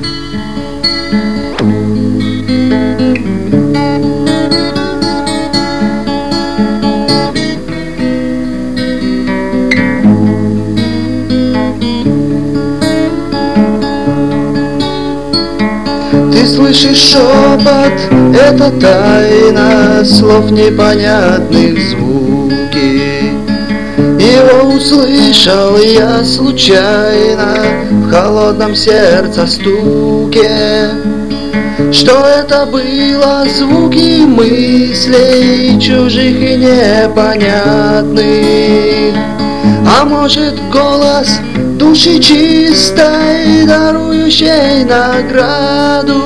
Ты слышишь шепот, это тайна слов непонятных звуки. Его услышал я случайно в холодном сердце стуке. Что это было? Звуки мыслей чужих и непонятных. А может, голос души чистой, дарующей награду?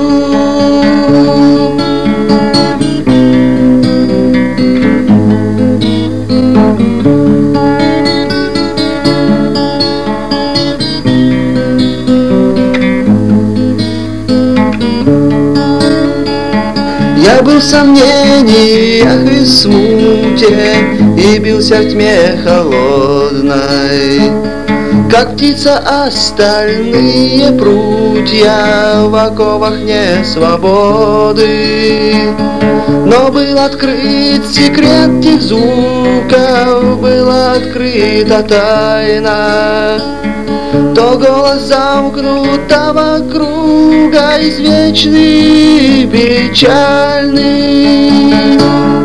Я был в сомнениях и смуте, и бился в тьме холодной, как птица остальные прутья в оковах несвободы. Но был открыт секрет тех звуков, была открыта тайна. То голос замкнутого круга извечный, печальный.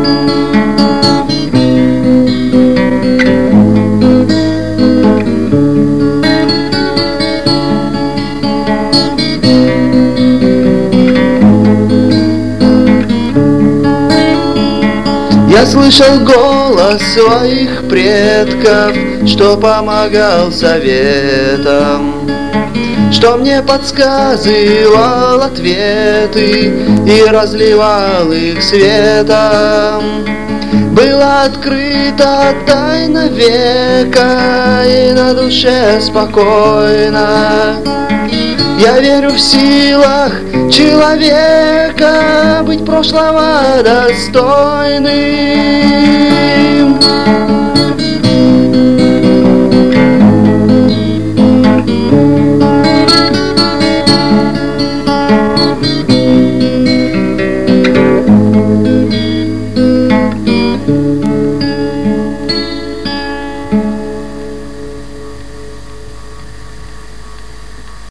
Я слышал голос своих предков, что помогал советам, что мне подсказывал ответы и разливал их светом. Была открыта тайна века, и на душе спокойно. Я верю в силах человека быть прошлого достойным.